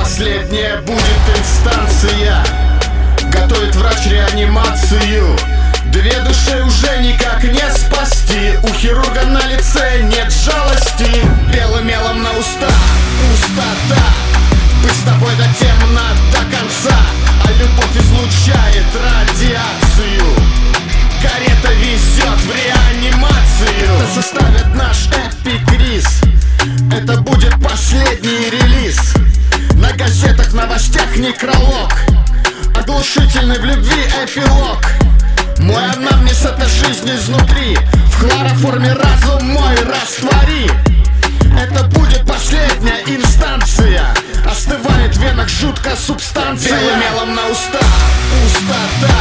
последняя будет инстанция. Готовит врач реанимацию. Две души уже никак не спасти. У хирурга на лице нет жалости. Белым мелом на устах пустота. Быть с тобой до темна до конца, а любовь излучает радиацию. Карета везет в реанимацию. Это составит наш эпикриз. Это будет последний релиз. На газетах, новостях некролог. Оглушительный в любви эпилог. Мой анамнез — это жизнь изнутри. В хлороформе разум мой раствори. Это будет последняя инстанция. Остывает в венах жутко субстанция. Белым мелом на устах пустота.